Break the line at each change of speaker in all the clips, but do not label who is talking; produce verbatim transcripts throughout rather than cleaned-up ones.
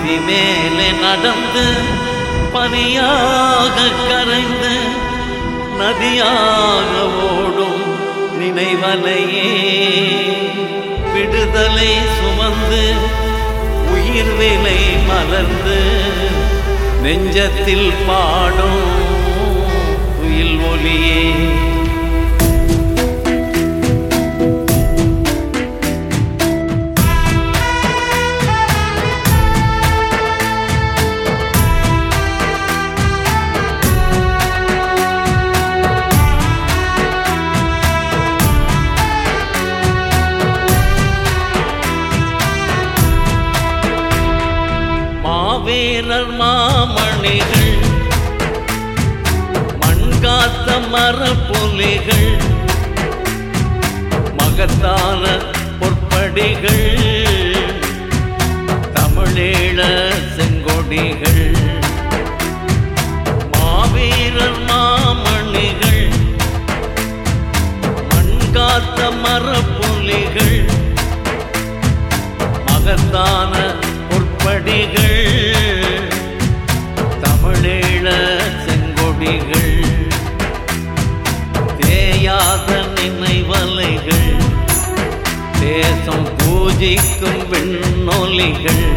விதி மேலே நடந்து பனியாக கரைந்து நதியாக ஓடும் நினைவலையே விடுதலை சுமந்து உயிர் விலை மலர்ந்து நெஞ்சத்தில் பாடும் துயில் ஒலியே வீரர் மாமணிகள் மண்காத்த மரப்புலிகள் மகத்தான பொற்படிகள் தமிழீழ செங்கொடிகள் மாவீரர் மாமணிகள் மண்காத்த மரப்புலிகள் மகத்தான பொற்படிகள் தமிழீழ செங்கொடிகள் தேயாத நினைவலைகள் தேசம் பூஜிக்கும் விண்ணொலிகள்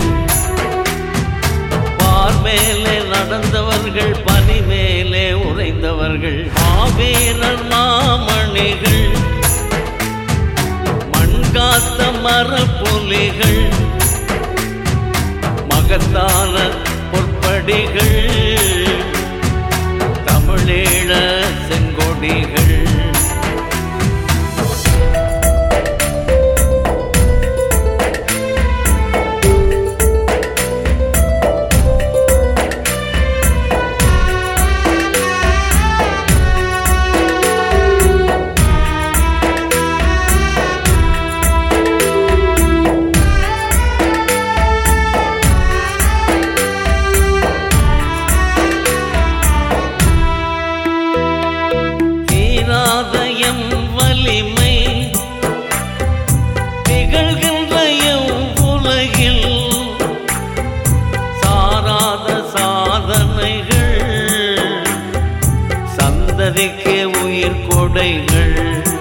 பார்மேலே நடந்தவர்கள் பனி மேலே உறைந்தவர்கள் மாவீரர் மாமணிகள் மண்காத்த மரப்புலிகள் மகத்தான பொற்படிகள் தமிழீழ செங்கொடிகள் வலிமை திகழ்கின்ற உலகில் சாராத சாதனைகள் சந்ததிக்கு உயிர் கொடைகள்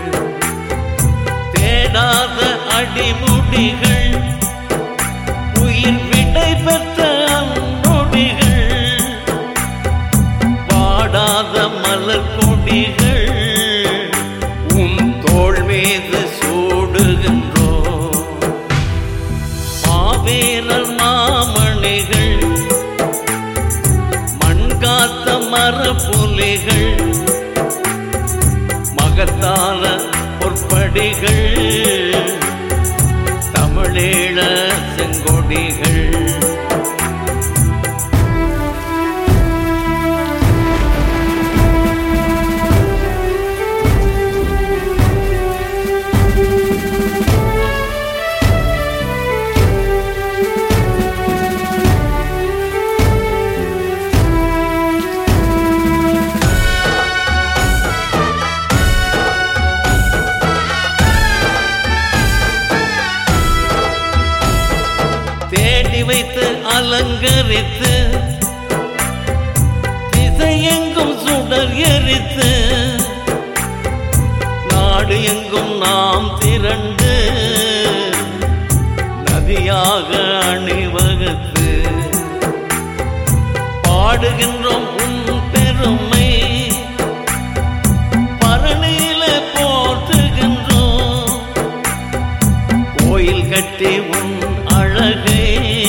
தேடாத அடிமுடிகள் உயிர் விடை பெற்ற அந்நொடிகள் வாடாத மலர் கொடிகள் தோள் மீது சூடுகின்றோ மாவீரர் மாமணிகள் மண்காத்த மரப்புலிகள் மகத்தான பொற்படிகள் தமிழீழ செங்கொடிகள் தேடி வைத்து அலங்கரித்து திசையெங்கும் சுடர் எரித்து நாடு எங்கும் நாம் திரண்டு நதியாக அணிவகுத்து பாடுகின்றோம் உன் பெருமை பரணியில போற்றுகின்றோம் கோயில் கட்டி உன் அழகை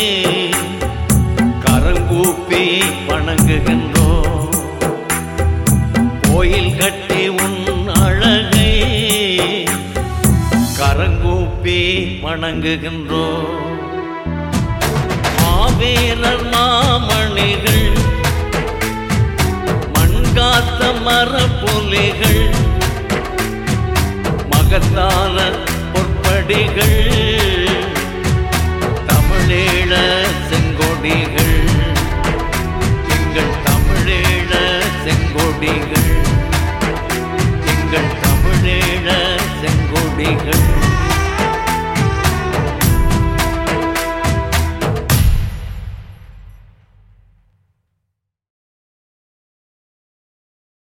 கரங்கூப்பி வணங்குகின்றோம் கோயில் கட்டி உன் அழகை கரங்கூப்பி வணங்குகின்றோம் மாவீரர் மாமணிகள் மண்காத்த மரப்புலிகள் மகத்தான பொற்படிகள்